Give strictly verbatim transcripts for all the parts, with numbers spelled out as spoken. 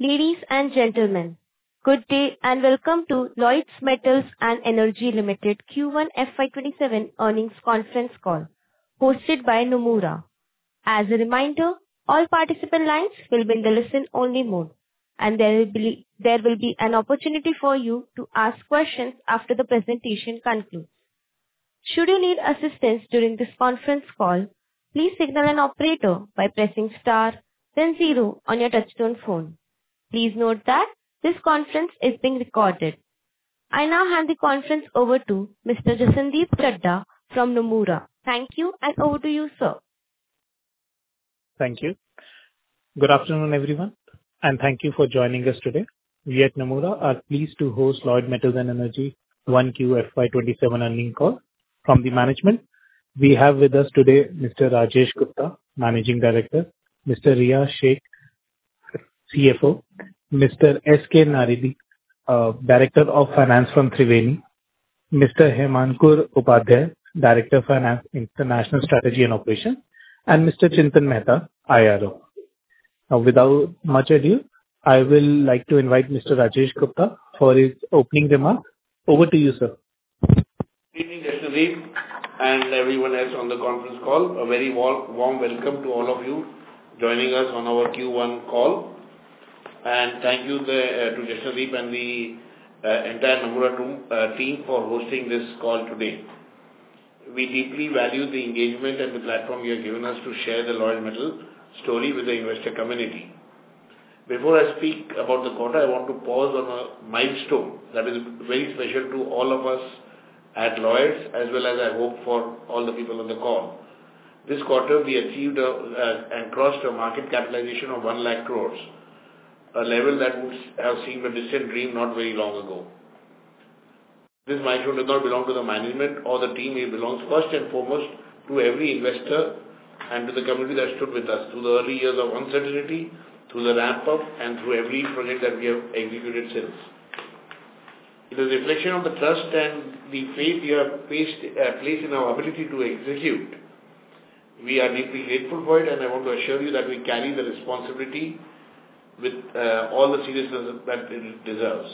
Ladies and gentlemen, good day and welcome to Lloyds Metals and Energy Limited Q one F Y twenty-seven earnings conference call hosted by Nomura. As a reminder, all participant lines will be in the listen-only mode, and there will be there will be an opportunity for you to ask questions after the presentation concludes. Should you need assistance during this conference call, please signal an operator by pressing star then zero on your touchtone phone. Please note that this conference is being recorded. I now hand the conference over to Mister Jashandeep Chadha from Nomura. Thank you, and over to you, sir. Thank you. Good afternoon, everyone, and thank you for joining us today. We at Nomura are pleased to host Lloyds Metals and Energy one Q F Y twenty-seven earnings call. From the management, we have with us today Mister Rajesh Gupta, Managing Director, Mister Riyaz Shaikh, C F O, Mister S K Naredi, uh, Director of Finance from Triveni, Mister Hemankur Upadhyay, Director of Finance, International Strategy and Operations, and Mister Chintan Mehta, I R O. Now, without much ado, I will like to invite Mister Rajesh Gupta for his opening remarks. Over to you, sir. Good evening, Jashandeep, and everyone else on the conference call. A very warm, warm welcome to all of you joining us on our Q one call. And thank you the, uh, to Jashandeep and the uh, entire Nomura team, uh, team for hosting this call today. We deeply value the engagement and the platform you have given us to share the Lloyds Metals story with the investor community. Before I speak about the quarter, I want to pause on a milestone that is very special to all of us at Lloyds, as well as I hope for all the people on the call. This quarter, we achieved a, uh, and crossed a market capitalization of one lakh crores, a level that would have seemed a distant dream not very long ago. This milestone does not belong to the management or the team. It belongs first and foremost to every investor and to the community that stood with us through the early years of uncertainty, through the ramp-up, and through every project that we have executed since. It is a reflection of the trust and the faith you have placed, uh, placed in our ability to execute. We are deeply grateful for it, and I want to assure you that we carry the responsibility with uh, all the seriousness that it deserves.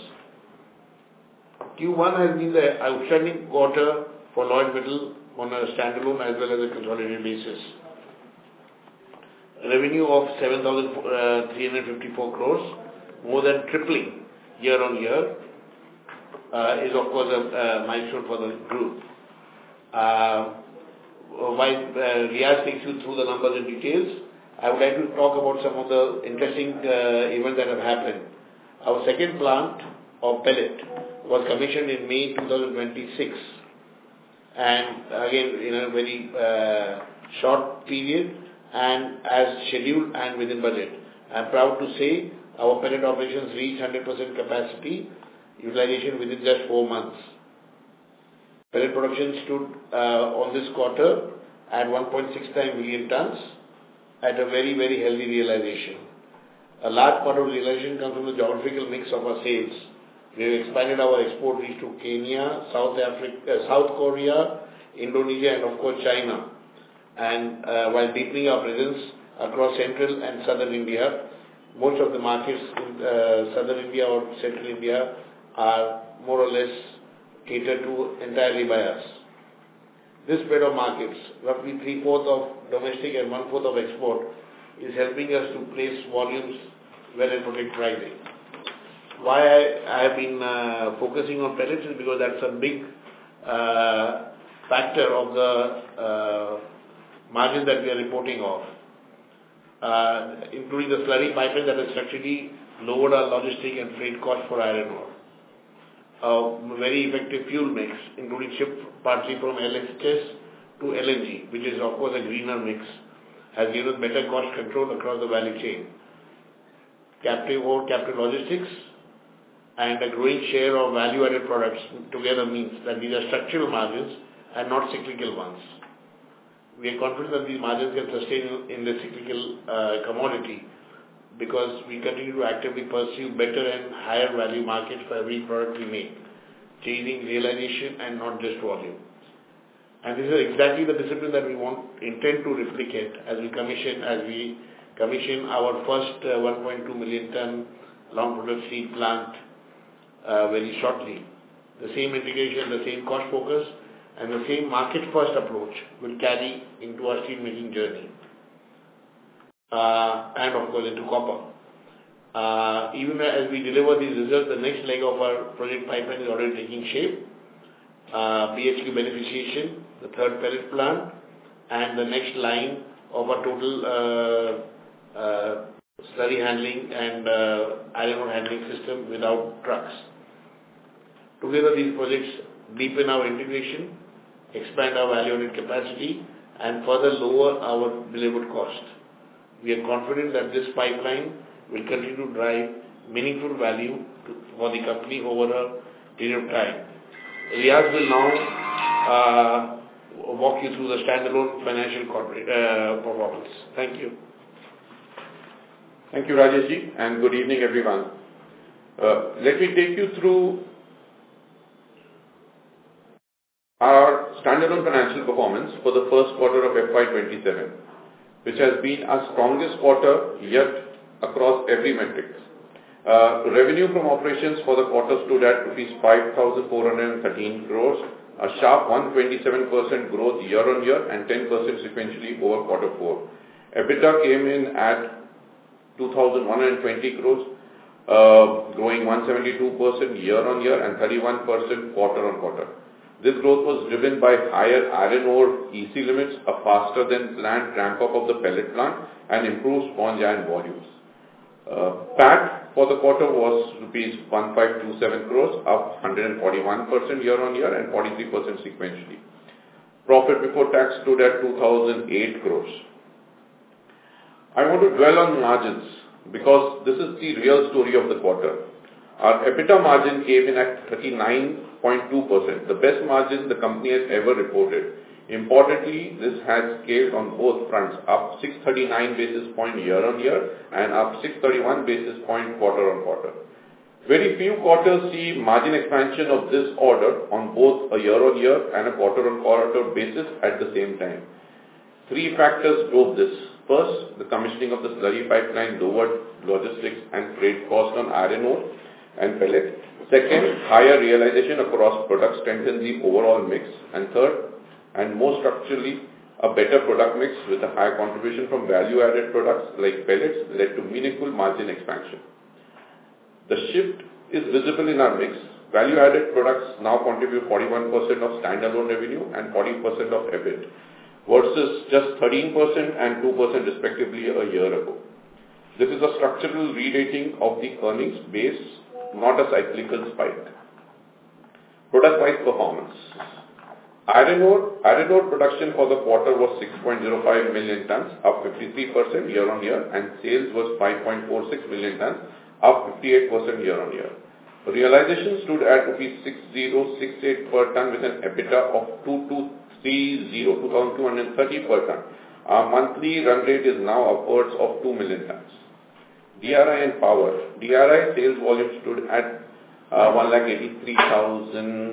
Q one has been the outstanding quarter for Lloyds Metals on a standalone as well as a consolidated basis. Revenue of seven thousand three hundred fifty-four crores, more than tripling year on year, uh, is of course a, a milestone for the group. Uh, while uh, Riyaz takes you through the numbers and details, I would like to talk about some of the interesting uh, events that have happened. Our second plant of pellet was commissioned in May twenty twenty-six, and again in a very uh, short period and as scheduled and within budget. I am proud to say our pellet operations reached one hundred percent capacity utilization within just four months. Pellet production stood uh, on this quarter at one point six nine million tons at a very, very healthy realization. A large part of realization comes from the geographical mix of our sales. We have expanded our export reach to Kenya, South Africa, uh, South Korea, Indonesia, and of course China. And uh, while deepening our presence across central and southern India, most of the markets in uh, southern India or central India are more or less catered to entirely by us. This spread of markets, roughly three-fourths of domestic and one-fourth of export, is helping us to place volumes well and protect pricing. Why I, I have been uh, focusing on pellets is because that's a big uh, factor of the uh, margins that we are reporting of, uh, including the slurry pipeline that has structurally lowered our logistic and freight cost for iron ore. A very effective fuel mix, including shipped partly from L H S to L N G, which is of course a greener mix, has given us better cost control across the value chain. Captive ore, captive logistics, and a growing share of value-added products together means that these are structural margins and not cyclical ones. We are confident that these margins can sustain in the cyclical uh, commodity, because we continue to actively pursue better and higher value markets for every product we make, changing realization and not just volume. And this is exactly the discipline that we want, intend to replicate as we commission, as we commission our first uh, one point two million ton long product steel plant uh, very shortly. The same integration, the same cost focus, and the same market-first approach will carry into our steel making journey, uh, and of course into copper. Uh, even as we deliver these results, the next leg of our project pipeline is already taking shape. Uh, B H Q beneficiation, the third pellet plant, and the next line of our total uh, uh, slurry handling and uh, iron ore handling system without trucks. Together, these projects deepen our integration, expand our value-added capacity, and further lower our delivered cost. We are confident that this pipeline will continue to drive meaningful value to, for the company over a period of time. Riyaz will now uh, walk you through the standalone financial corporate, uh, performance. Thank you. Thank you, Rajeshji, and good evening, everyone. Uh, let me take you through our standalone financial performance for the first quarter of F Y twenty-seven, which has been our strongest quarter yet across every metric. Uh, revenue from operations for the quarter stood at rupees five thousand four hundred thirteen crores, a sharp one hundred twenty-seven percent growth year-on-year and ten percent sequentially over quarter four. EBITDA came in at two thousand one hundred twenty crores, uh, growing one hundred seventy-two percent year-on-year and thirty-one percent quarter-on-quarter. This growth was driven by higher iron ore E C limits, a faster than planned ramp-up of the pellet plant, and improved sponge iron volumes. Uh, P A T for the quarter was rupees one thousand five hundred twenty-seven crores, up one hundred forty-one percent year-on-year and forty-three percent sequentially. Profit before tax stood at two thousand eight crores. I want to dwell on margins because this is the real story of the quarter. Our EBITDA margin came in at thirty-nine point two percent, the best margin the company has ever reported. Importantly, this has scaled on both fronts, up six hundred thirty-nine basis point year-on-year and up six hundred thirty-one basis point quarter-on-quarter. Very few quarters see margin expansion of this order on both a year-on-year and a quarter-on-quarter basis at the same time. Three factors drove this. First, the commissioning of the slurry pipeline lowered logistics and freight cost on iron ore and pellet. Second, higher realization across products strengthened the overall mix. And third, and more structurally, a better product mix with a higher contribution from value-added products like pellets led to meaningful margin expansion. The shift is visible in our mix. Value-added products now contribute forty-one percent of standalone revenue and forty percent of EBIT, versus just thirteen percent and two percent respectively a year ago. This is a structural re-rating of the earnings base, not a cyclical spike. Product-wise performance. Iron ore, iron ore production for the quarter was six point zero five million tons, up fifty-three percent year-on-year, and sales was five point four six million tons, up fifty-eight percent year-on-year. Realization stood at rupees six thousand sixty-eight per ton with an EBITDA of two thousand two hundred thirty per ton. Our monthly run rate is now upwards of two million tons. D R I and power. D R I sales volume stood at uh, one lakh eighty-three thousand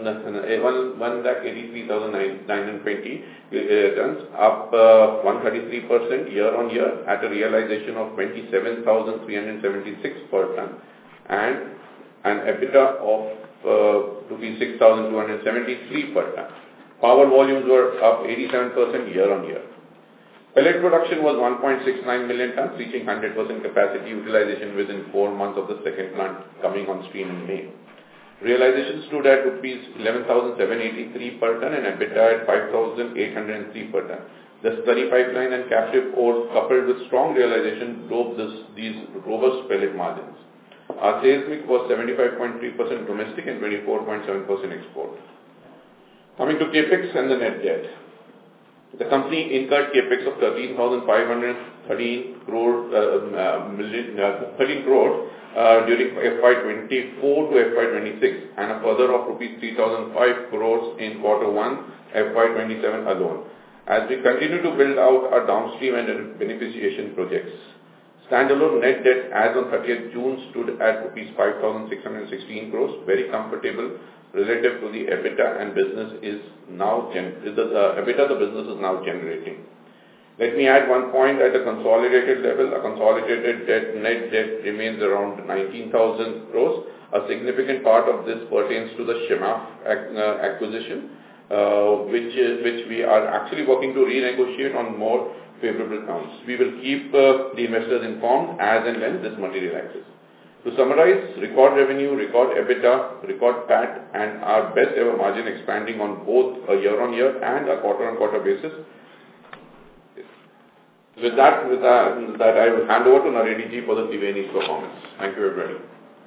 nine hundred twenty tons, up uh, one hundred thirty-three percent year-on-year at a realization of twenty-seven thousand three hundred seventy-six per ton and an EBITDA of uh, rupees six thousand two hundred seventy-three per ton. Power volumes were up eighty-seven percent year-on-year. Pellet production was one point six nine million tons, reaching one hundred percent capacity utilization within four months of the second plant coming on stream in May. Realization stood at rupees eleven thousand seven hundred eighty-three per ton and EBITDA at five thousand eight hundred three per ton. The slurry pipeline and captive ores coupled with strong realization drove this, these robust pellet margins. Our sales mix was seventy-five point three percent domestic and twenty-four point seven percent export. Coming to CAPEX and the net debt. The company incurred CAPEX of thirteen thousand five hundred thirteen crore, uh, million, uh, thirteen crore uh, during F Y twenty-four to F Y twenty-six and a further of rupees three thousand five crores in quarter one F Y twenty-seven alone, as we continue to build out our downstream and beneficiation projects. Standalone net debt as on thirtieth June stood at rupees five thousand six hundred sixteen crores, very comfortable relative to the EBITDA and business is now gen the uh, EBITDA the business is now generating. Let me add one point at a consolidated level. A consolidated debt, net debt remains around nineteen thousand crores. A significant part of this pertains to the Shimaf acquisition, uh, which is, which we are actually working to renegotiate on more favorable terms. We will keep uh, the investors informed as and when this materializes. To summarize, record revenue, record EBITDA, record P A T, and our best ever margin expanding on both a year-on-year and a quarter-on-quarter basis. With that, with that, that I will hand over to Naredi ji for the Triveni's performance. Thank you, everybody.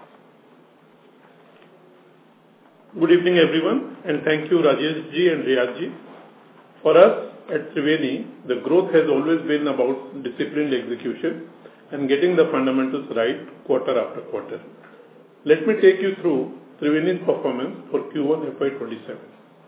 Good evening, everyone, and thank you, Rajesh ji and Riyaz ji. For us at Triveni, the growth has always been about disciplined execution and getting the fundamentals right quarter after quarter. Let me take you through Triveni's performance for Q one F Y twenty-seven.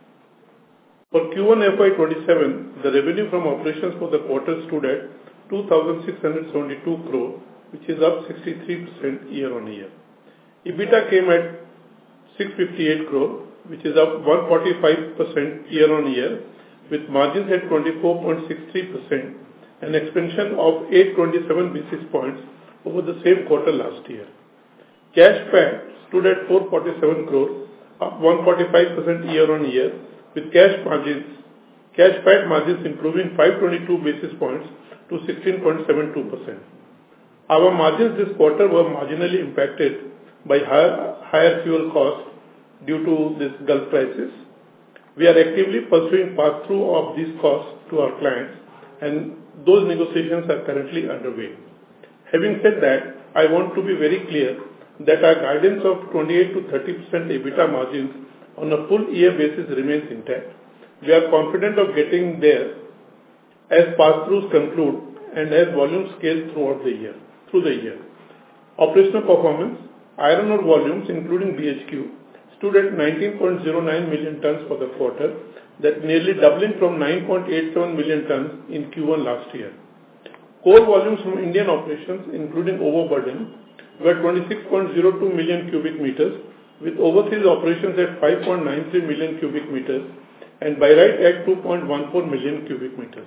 For Q one F Y twenty-seven, the revenue from operations for the quarter stood at two thousand six hundred seventy-two crore, which is up sixty-three percent year-on-year. EBITDA came at six hundred fifty-eight crore, which is up one hundred forty-five percent year-on-year, with margins at twenty-four point six three percent, an expansion of eight hundred twenty-seven basis points over the same quarter last year. Cash P A T stood at four hundred forty-seven crore, up one hundred forty-five percent year-on-year, with cash margins, cash P A T margins improving five hundred twenty-two basis points to sixteen point seven two percent. Our margins this quarter were marginally impacted by higher, higher fuel costs due to this Gulf crisis. We are actively pursuing pass-through of these costs to our clients, and those negotiations are currently underway. Having said that, I want to be very clear that our guidance of twenty-eight to thirty percent EBITDA margins on a full year basis remains intact. We are confident of getting there as pass-throughs conclude and as volumes scale throughout the year, through the year. Operational performance, iron ore volumes including B H Q stood at nineteen point zero nine million tons for the quarter, that nearly doubling from nine point eight seven million tons in Q one last year. Coal volumes from Indian operations including overburden were twenty-six point zero two million cubic meters, with overseas operations at five point nine three million cubic meters and Byrite at two point one four million cubic meters.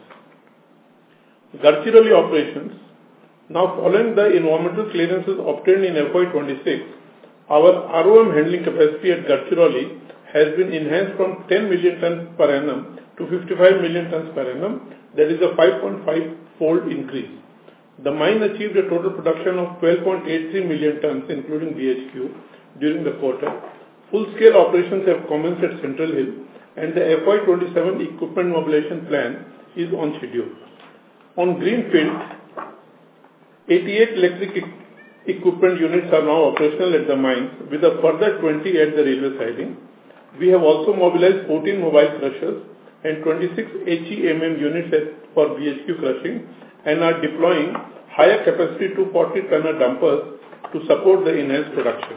Gadchiroli operations. Now, following the environmental clearances obtained in F Y twenty-six, our R O M handling capacity at Gadchiroli has been enhanced from ten million tons per annum to fifty-five million tons per annum, that is a five point five fold increase. The mine achieved a total production of twelve point eight three million tons, including B H Q, during the quarter. Full-scale operations have commenced at Central Hill, and the F Y twenty-seven equipment mobilization plan is on schedule. On Greenfield, eighty-eight electric equipment units are now operational at the mines, with a further twenty at the railway siding. We have also mobilized fourteen mobile crushers and twenty-six H E M M units for B H Q crushing, and are deploying higher capacity two hundred forty tonner dumpers to support the enhanced production.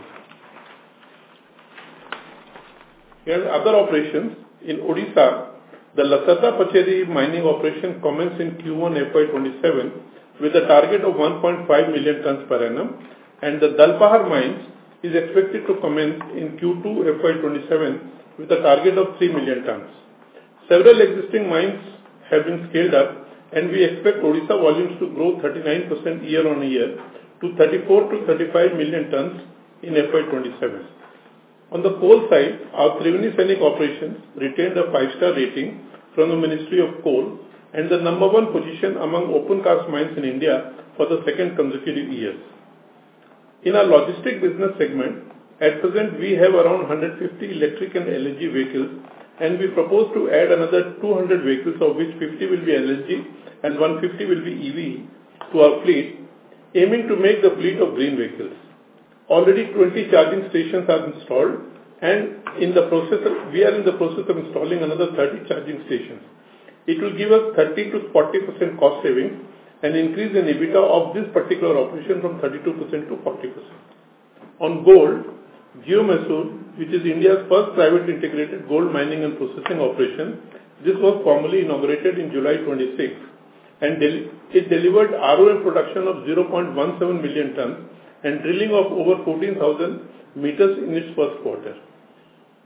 Here are other operations. In Odisha, the Lasarda Pacheri mining operation commenced in Q one F Y twenty-seven with a target of one point five million tons per annum, and the Dalpahar mines is expected to commence in Q two F Y twenty-seven with a target of three million tons. Several existing mines have been scaled up, and we expect Odisha volumes to grow thirty-nine percent year-on-year to thirty-four to thirty-five million tons in F Y twenty-seven. On the coal side, our Triveni Sainik operations retained a five-star rating from the Ministry of Coal and the number one position among open cast mines in India for the second consecutive years. In our logistic business segment, at present we have around one hundred fifty electric and L N G vehicles, and we propose to add another two hundred vehicles, of which fifty will be L N G and one hundred fifty will be E V, to our fleet, aiming to make the fleet of green vehicles. Already twenty charging stations are installed, and in the process of, we are in the process of installing another thirty charging stations. It will give us thirty to forty percent cost savings and increase in EBITDA of this particular operation from thirty-two percent to forty percent. On gold, Geomysore, which is India's first private integrated gold mining and processing operation, this was formally inaugurated in July twenty-sixth, and del- it delivered R O M production of zero point one seven million tons and drilling of over fourteen thousand meters in its first quarter.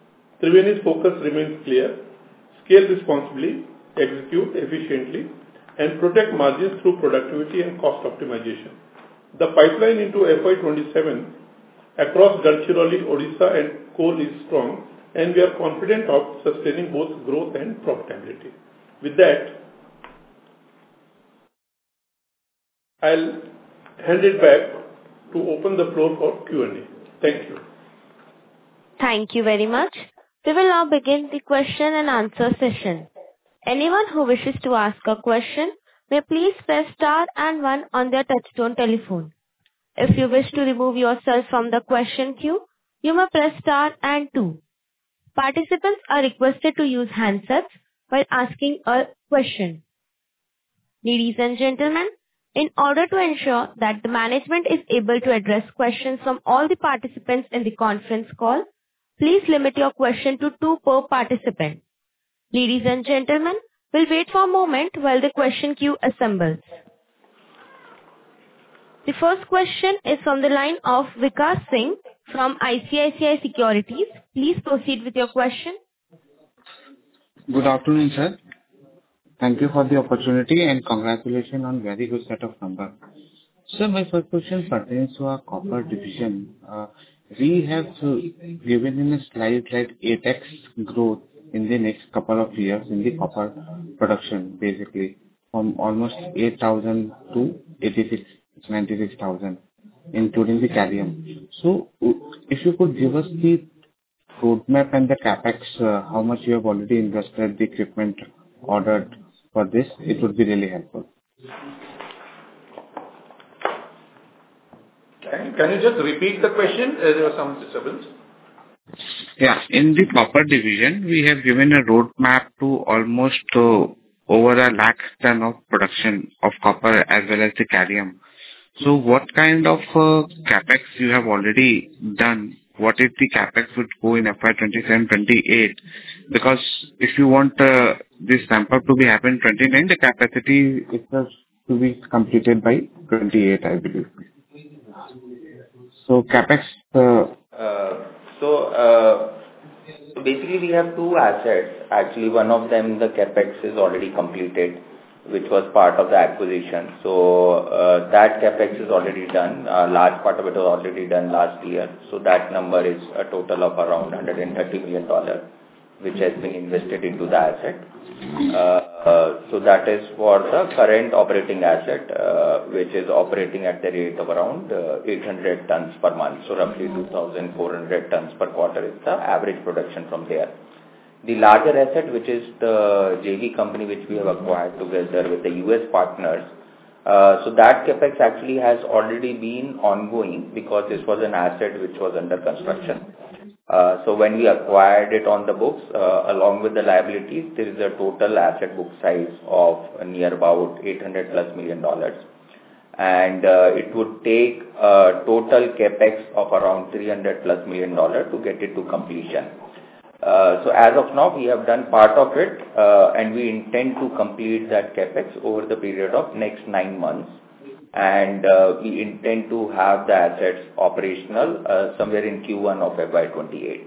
Triveni's focus remains clear: scale responsibly, execute efficiently, and protect margins through productivity and cost optimization. The pipeline into F Y twenty-seven across Gadchiroli, Odisha and coal is strong, and we are confident of sustaining both growth and profitability. With that, I'll hand it back to open the floor for Q and A. Thank you. Thank you very much. We will now begin the question and answer session. Anyone who wishes to ask a question may please press star and one on their touchtone telephone. If you wish to remove yourself from the question queue, you may press star and two. Participants are requested to use handsets while asking a question. Ladies and gentlemen, in order to ensure that the management is able to address questions from all the participants in the conference call, please limit your question to two per participant. Ladies and gentlemen, we'll wait for a moment while the question queue assembles. The first question is from the line of Vikas Singh from I C I C I Securities. Please proceed with your question. Good afternoon, sir. Thank you for the opportunity and congratulations on very good set of numbers. Sir, my first question pertains to our copper division. Uh, we have uh, given in a slide like eight x growth in the next couple of years in the copper production, basically from almost eight thousand to eighty-six, ninety-six thousand, including the gallium. So, if you could give us the roadmap and the capex, uh, how much you have already invested, the equipment ordered for this, it would be really helpful. Can, can you just repeat the question? Uh, there was some disturbance. Yeah, in the copper division, we have given a roadmap to almost uh, over a lakh ton of production of copper as well as the gallium. So what kind of uh, capex you have already done? What if the capex would go in F Y twenty-seven twenty-eight? Because if you want uh, this ramp up to be happen twenty-nine, the capacity is just to be completed by twenty-eight, I believe. So capex. Uh, uh, so uh, basically, we have two assets. Actually, one of them, the capex is already completed, which was part of the acquisition. So uh, that capex is already done. A large part of it was already done last year. So that number is a total of around one hundred thirty million dollars, which has been invested into the asset. Uh, uh, so that is for the current operating asset, uh, which is operating at the rate of around uh, eight hundred tons per month. So roughly two thousand four hundred tons per quarter is the average production from there. The larger asset, which is the J V company which we have acquired together with the U S partners, uh, so that capex actually has already been ongoing because this was an asset which was under construction. Uh, so when we acquired it on the books, uh, along with the liabilities, there is a total asset book size of near about eight hundred plus million dollars. And uh, it would take a total capex of around three hundred plus million dollars to get it to completion. Uh, so as of now, we have done part of it, uh, and we intend to complete that capex over the period of next nine months. And uh, we intend to have the assets operational uh, somewhere in Q one of F Y twenty-eight.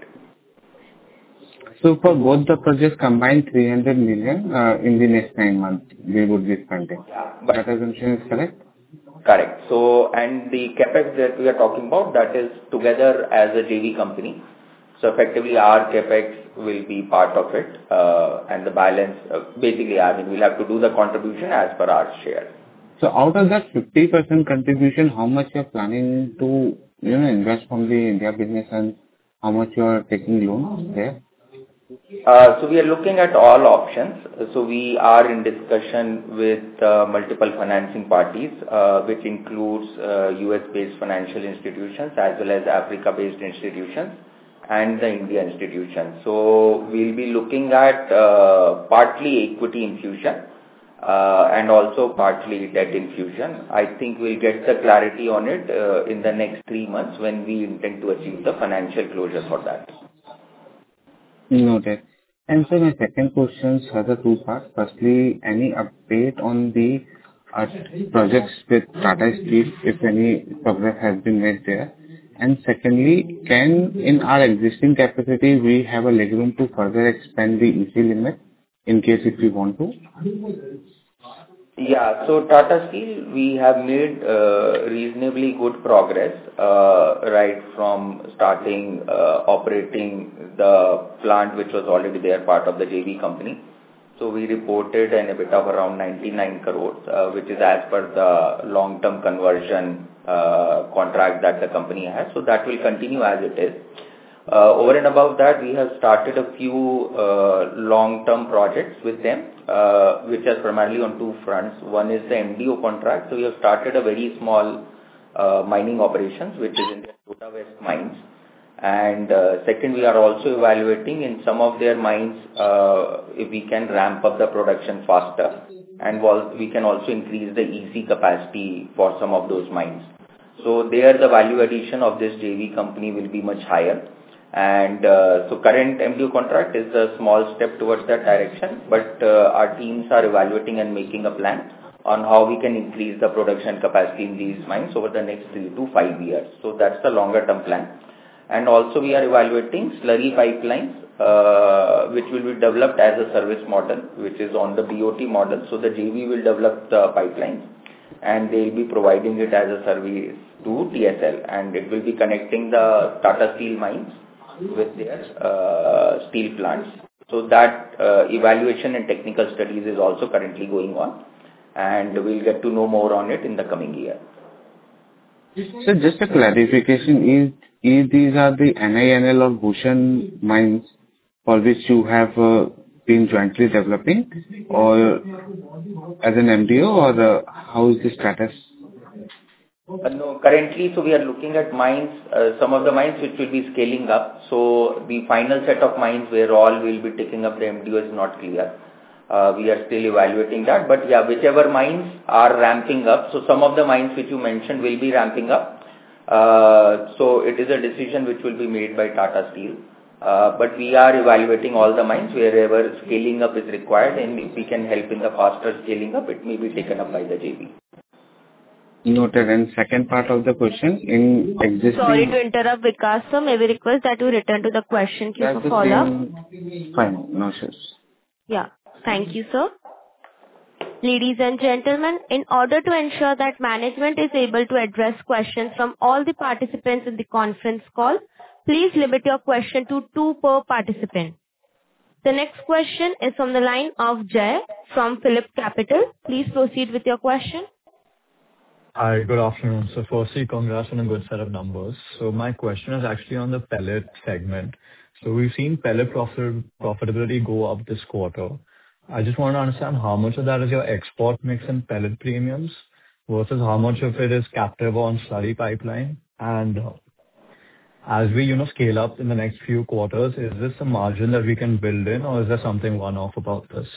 So for both the projects combined, three hundred million uh, in the next nine months, we would be spending. Yeah, but that assumption is correct? Correct. So, and the capex that we are talking about, that is together as a J V company. So effectively our capex will be part of it, uh, and the balance, uh, basically, I mean, we'll have to do the contribution as per our share. So out of that fifty percent contribution, how much you are planning to, you know, invest from the India business and how much you are taking loans there? Uh, so we are looking at all options. So we are in discussion with uh, multiple financing parties, uh, which includes uh, U S-based financial institutions as well as Africa-based institutions and the India institutions. So we'll be looking at uh, partly equity infusion uh, and also partly debt infusion. I think we'll get the clarity on it uh, in the next three months when we intend to achieve the financial closure for that. Noted. And so my second question has a two parts. Firstly, any update on the uh, projects with Tata Steel, if any progress has been made there? And secondly, can in our existing capacity we have a legroom to further expand the E C limit in case if we want to? Yeah. So Tata Steel, we have made uh, reasonably good progress uh, right from starting uh, operating the plant which was already there, part of the J V company. So we reported an EBITDA of around ninety-nine crores, uh, which is as per the long-term conversion uh, contract that the company has. So that will continue as it is. Uh, over and above that, we have started a few uh, long-term projects with them, uh, which are primarily on two fronts. One is the M D O contract. So we have started a very small uh, mining operations, which is in the Kota West mines. And uh, second, we are also evaluating in some of their mines uh, if we can ramp up the production faster, and we can also increase the E C capacity for some of those mines. So there, the value addition of this J V company will be much higher. And uh, so current M D O contract is a small step towards that direction, but uh, our teams are evaluating and making a plan on how we can increase the production capacity in these mines over the next three to five years. So that's the longer term plan. And also we are evaluating slurry pipelines, uh, which will be developed as a service model, which is on the B O T model. So the J V will develop the pipelines and they will be providing it as a service to T S L, and it will be connecting the Tata Steel mines with their uh, steel plants. So that uh, evaluation and technical studies is also currently going on, and we'll get to know more on it in the coming year. So just a clarification, is, is these are the N I N L or Bhushan mines for which you have uh, been jointly developing, or as an M D O, or uh, how is the status? Uh, no, currently, so we are looking at mines, uh, some of the mines which will be scaling up. So the final set of mines where all will be taking up the M D O is not clear. Uh, we are still evaluating that. But yeah, whichever mines are ramping up, so some of the mines which you mentioned will be ramping up. Uh, so it is a decision which will be made by Tata Steel. Uh, but we are evaluating all the mines wherever scaling up is required, and if we can help in the faster scaling up, it may be taken up by the J V. Noted. And second part of the question, in existing... Sorry to interrupt, Vikas sir. May we request that you return to the question queue for follow-up? Fine. No issues. Yeah. Thank you, sir. Ladies and gentlemen, in order to ensure that management is able to address questions from all the participants in the conference call, please limit your question to two per participant. The next question is from the line of Jay from Phillip Capital. Please proceed with your question. Hi, good afternoon. So firstly, congrats on a good set of numbers. So my question is actually on the pellet segment. So we've seen pellet profit, profitability go up this quarter. I just want to understand how much of that is your export mix and pellet premiums versus how much of it is captive on slurry pipeline. And as we, you know, scale up in the next few quarters, is this a margin that we can build in, or is there something one-off about this?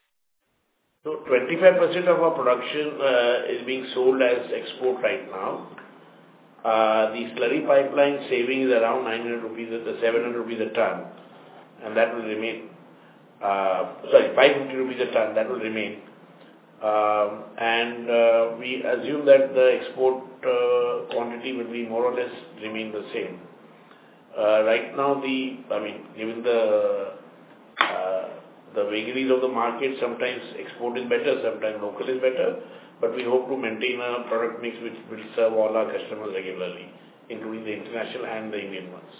So twenty-five percent of our production uh, is being sold as export right now. Uh, the slurry pipeline saving is around nine hundred rupees, at seven hundred rupees a ton, and that will remain. Uh, sorry, five hundred fifty rupees a ton, that will remain. Um, and uh, we assume that the export uh, quantity will be more or less remain the same. Uh, right now, the I mean, given the uh, the vagaries of the market, sometimes export is better, sometimes local is better, but we hope to maintain a product mix which will serve all our customers regularly, including the international and the Indian ones.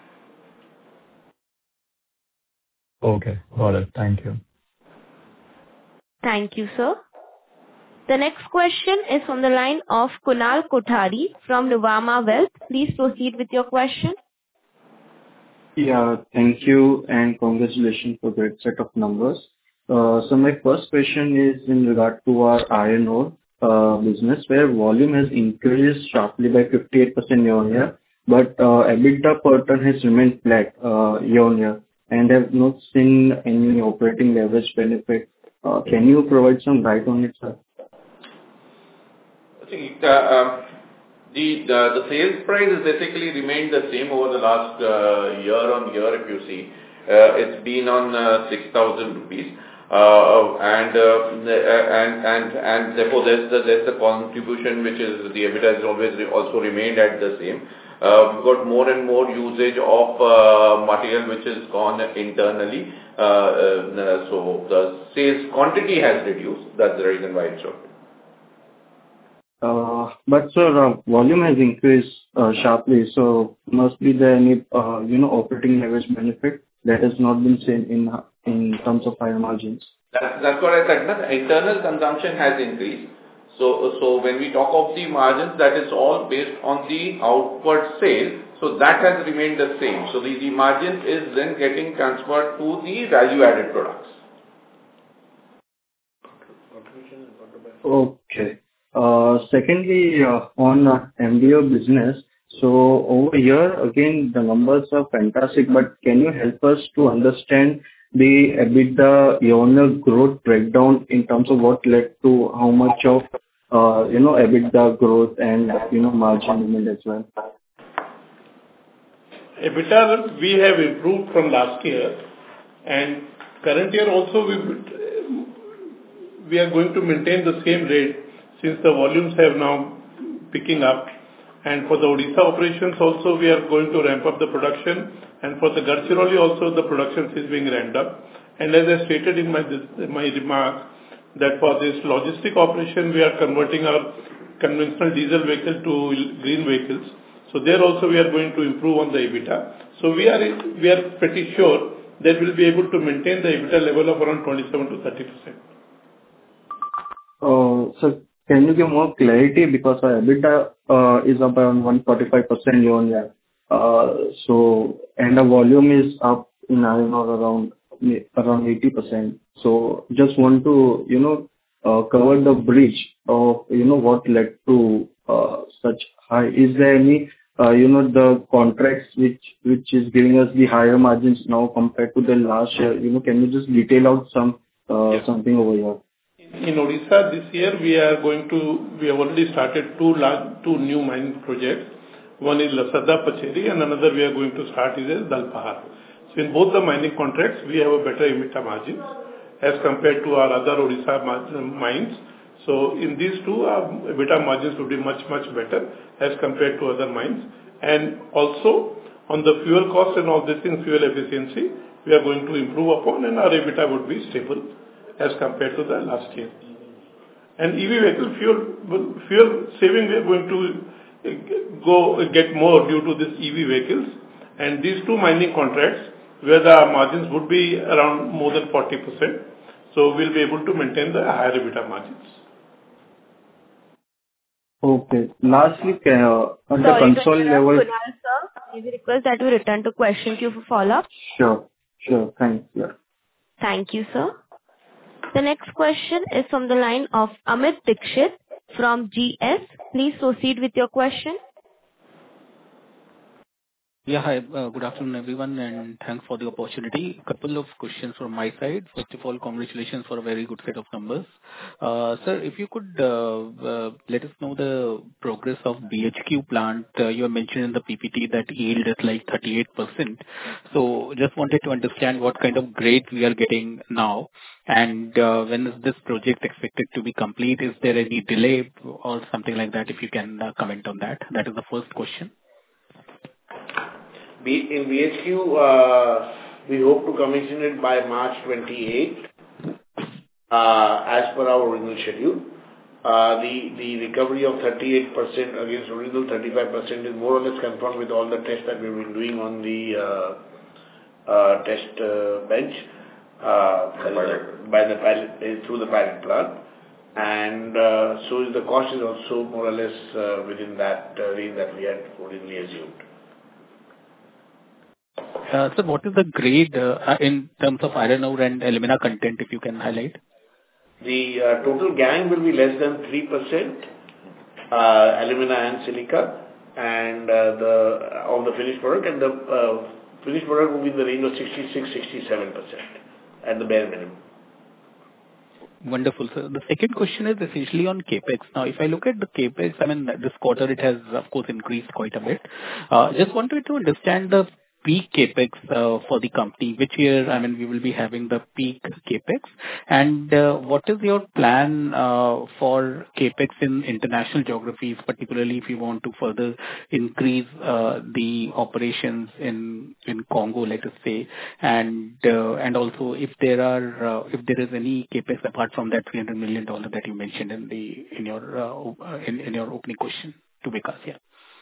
Okay, got it. Thank you. Thank you, sir. The next question is from the line of Kunal Kothari from Nuvama Wealth. Please proceed with your question. Yeah, thank you and congratulations for great set of numbers. Uh, so my first question is in regard to our iron ore uh, business, where volume has increased sharply by fifty-eight percent year on year, but uh, EBITDA per ton has remained flat uh, year on year and have not seen any operating leverage benefit. Uh, can you provide some light on it, sir? I think uh, um, the, the the sales price has basically remained the same over the last uh, year on year. If you see, uh, it's been on uh, six thousand rupees, uh, and uh, and and and therefore there's the there's the contribution which is the EBITDA has always re also remained at the same. Uh, we've got more and more usage of uh, material which is gone internally, uh, uh, so the sales quantity has reduced. That's the reason why it's showing. Uh, But sir, uh, volume has increased uh, sharply, so must be there any, uh, you know, operating leverage benefit that has not been seen in in terms of higher margins? That's, that's what I said. No? The internal consumption has increased. So, so when we talk of the margins, that is all based on the outward sale. So that has remained the same. So the, the margin is then getting transferred to the value-added products. Okay. Uh, Secondly, uh, on uh, M D O business, so over here, again, the numbers are fantastic, but can you help us to understand the EBITDA year-on-year growth breakdown in terms of what led to how much of, uh, you know, EBITDA growth and, you know, margin movement as well? EBITDA, we have improved from last year, and current year also we we are going to maintain the same rate since the volumes have now picking up. And for the Odisha operations also, we are going to ramp up the production, and for the Gadchiroli also, the production is being ramped up. And as I stated in my in my remarks, that for this logistic operation, we are converting our conventional diesel vehicle to green vehicles. So there also we are going to improve on the EBITDA. So we are we are pretty sure that we'll be able to maintain the EBITDA level of around twenty-seven to thirty percent. Uh, So can you give more clarity? Because our EBITDA uh, is up around one hundred forty-five percent year-on-year. Uh, So, and the volume is up in iron ore around around eighty percent. So just want to, you know, uh, cover the bridge of, you know, what led to uh, such high. Is there any, uh, you know, the contracts which which is giving us the higher margins now compared to the last year? You know, can you just detail out some uh, Yes. something over here? In Odisha this year, we are going to, we have already started two large, two new mining projects. One is Lasada Pacheri and another we are going to start is Dalpahar. So in both the mining contracts, we have a better EBITDA margin as compared to our other Odisha mines. So in these two, our EBITDA margins will be much, much better as compared to other mines. And also on the fuel cost and all these things, fuel efficiency, we are going to improve upon, and our EBITDA would be stable as compared to the last year. And E V vehicle fuel fuel saving, we are going to go get more due to this E V vehicles. And these two mining contracts, where the margins would be around more than forty percent, so we'll be able to maintain the higher EBITDA margins. Okay. Lastly, can, uh, on the Sorry to console interrupt, level. Kunal sir. May we request that we return to question queue for follow-up? Sure. Sure. Thanks. Yeah. Thank you, sir. The next question is from the line of Amit Dixit from G S. Please proceed with your question. Yeah, hi. uh, Good afternoon, everyone, and thanks for the opportunity. Couple of questions from my side. First of all, congratulations for a very good set of numbers. Uh, Sir, if you could uh, uh, let us know the progress of B H Q plant. Uh, You have mentioned in the P P T that yield is like thirty-eight percent. So just wanted to understand what kind of grade we are getting now, and uh, when is this project expected to be complete? Is there any delay or something like that? If you can uh, comment on that. That is the first question. B- In B H Q, uh, we hope to commission it by March twenty-eighth, uh, as per our original schedule. Uh, the, the recovery of thirty-eight percent against original thirty-five percent is more or less confirmed with all the tests that we've been doing on the uh, uh, test uh, bench uh, by the pilot, uh, through the pilot plant. And uh, so the cost is also more or less uh, within that uh, range that we had originally assumed. Uh, Sir, what is the grade uh, in terms of iron ore and alumina content, if you can highlight? The uh, total gangue will be less than three percent, uh, alumina and silica, and uh, the of the finished product, and the uh, finished product will be in the range of sixty-six to sixty-seven percent at the bare minimum. Wonderful, sir. The second question is essentially on CapEx. Now, if I look at the CapEx, I mean, this quarter it has, of course, increased quite a bit. Uh, Just wanted to understand the peak CapEx uh, for the company? Which year, I mean, we will be having the peak CapEx? And uh, what is your plan uh, for CapEx in international geographies, particularly if you want to further increase uh, the operations in in Congo, let us say, and uh, and also if there are uh, if there is any CapEx apart from that three hundred million dollars that you mentioned in the in your uh, in, in your opening question to Vikas, yeah.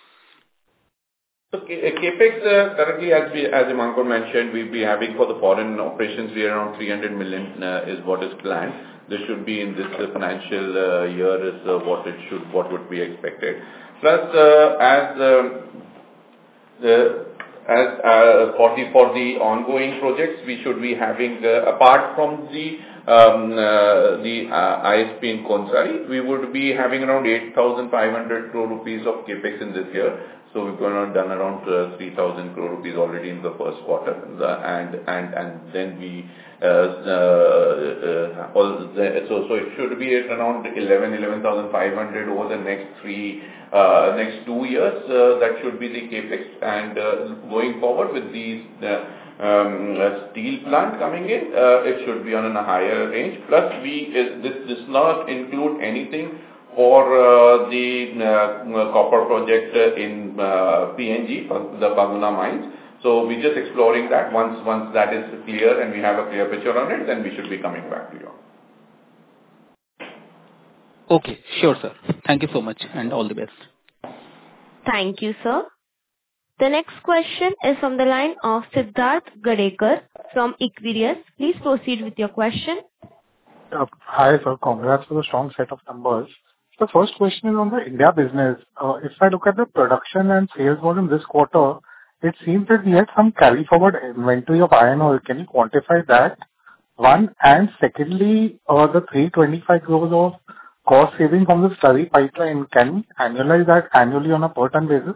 So CapEx, uh, currently, as we, as Himankar mentioned, we'll be having for the foreign operations, we are around three hundred million uh, is what is planned. This should be in this uh, financial uh, year is uh, what it should, what would be expected. Plus, uh, as um, the as uh, for the for the ongoing projects, we should be having uh, apart from the um, uh, the uh, I S P in Konsari, we would be having around eight thousand five hundred crore rupees of capex in this year. So we've gone done around uh, three thousand crore rupees already in the first quarter, the, and and and then we uh, uh, uh, all the, so so it should be at around eleven eleven thousand five hundred over the next three uh, next two years. Uh, that should be the capex, and uh, going forward with these uh, um, uh, steel plant coming in, uh, it should be on a higher range. Plus, we uh, this does not include anything for uh, the uh, copper project uh, in uh, P N G, the Panguna mines. So we're just exploring that. Once once that is clear and we have a clear picture on it, then we should be coming back to you. Okay, sure, sir. Thank you so much and all the best. Thank you, sir. The next question is from the line of Siddharth Gadekar from Equirus. Please proceed with your question. Uh, hi, sir. Congrats for the strong set of numbers. The first question is on the India business. Uh, if I look at the production and sales volume this quarter, it seems that we had some carry forward inventory of iron ore. Can you quantify that? One, and secondly, uh, the three hundred twenty-five crores of cost saving from the slurry pipeline, can we annualize that annually on a per ton basis?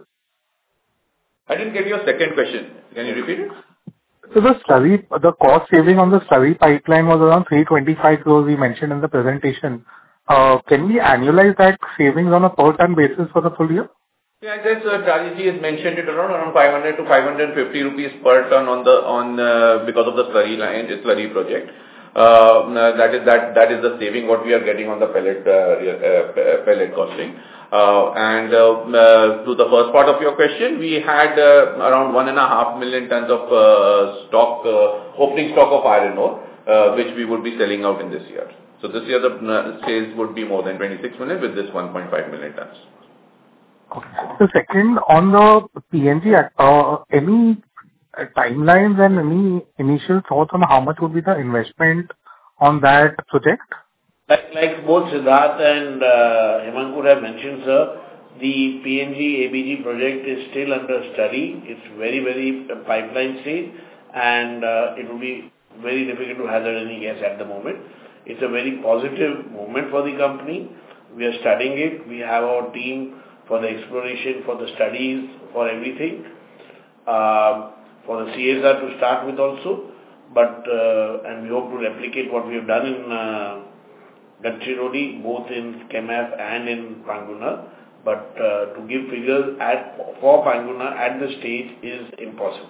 I didn't get your second question. Can you repeat it? So the slurry, the cost saving on the slurry pipeline was around three hundred twenty-five crores we mentioned in the presentation. Uh, can we annualize that savings on a per ton basis for the full year? Yeah, I guess uh, Rajesh has mentioned it around around five hundred to five hundred fifty rupees per ton on the on uh, because of the slurry line, slurry project. Uh, that is that that is the saving what we are getting on the pellet uh, uh, pellet costing. Uh, and uh, uh, to the first part of your question, we had uh, around one and a half million tons of uh, stock, uh, opening stock of iron ore, uh, which we would be selling out in this year. So this year the uh, sales would be more than twenty-six million with this one point five million tons. Okay. So second, on the P N G, uh, any timelines and any initial thoughts on how much would be the investment on that project? Like, like both Siddharth and uh, Himankar have mentioned, sir, the P N G A B G project is still under study. It's very, very uh, pipeline stage, and uh, it will be very difficult to hazard any guess at the moment. It's a very positive moment for the company. We are studying it. We have our team for the exploration, for the studies, for everything, uh, for the C S R to start with also. But, uh, and we hope to replicate what we have done in uh, Gadchiroli, both in Kemaf and in Panguna. But uh, to give figures at, for Panguna at the stage is impossible.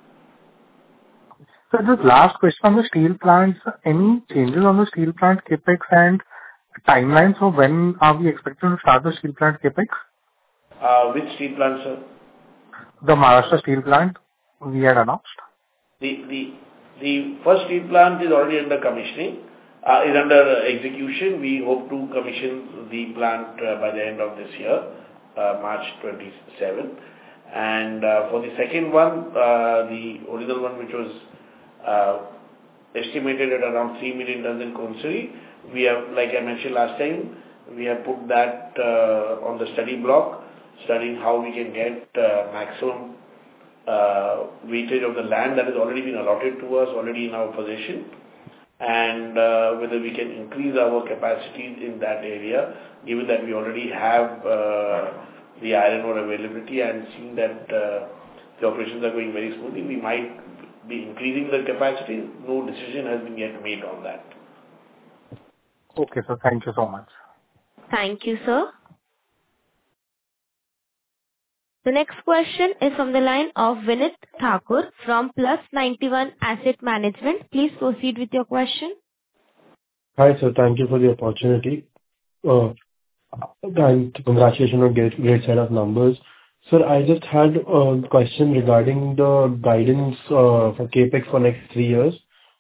So just last question on the steel plants. Any changes on the steel plant capex and timelines for when are we expected to start the steel plant capex? Uh, which steel plant, sir? The Maharashtra steel plant we had announced. The the the first steel plant is already under commissioning, uh, is under execution. We hope to commission the plant uh, by the end of this year, uh, March twenty-seventh. And uh, for the second one, uh, the original one which was uh, estimated at around three million tons in Konsari, we have, like I mentioned last time, we have put that uh, on the study block, studying how we can get uh, maximum uh, weightage of the land that has already been allotted to us, already in our possession, and uh, whether we can increase our capacities in that area, given that we already have uh, the iron ore availability, and seeing that uh, the operations are going very smoothly, we might be increasing the capacity. No decision has been yet made on that. Okay, sir. Thank you so much. Thank you, sir. Thank you, sir. The next question is from the line of Vinit Thakur from Plus ninety-one Asset Management. Please proceed with your question. Hi, sir. Thank you for the opportunity. Uh, and congratulations on great, great set of numbers. Sir, I just had a question regarding the guidance uh, for CapEx for next three years.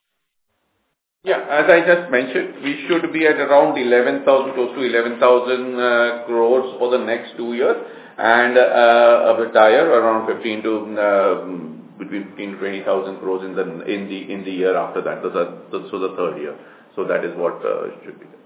Yeah, as I just mentioned, we should be at around eleven thousand, close to eleven thousand uh, crores for the next two years, and uh, a bit higher, around fifteen to uh, between fifteen to twenty thousand crores in the in the in the year after that. So the so the third year. So that is what uh, should be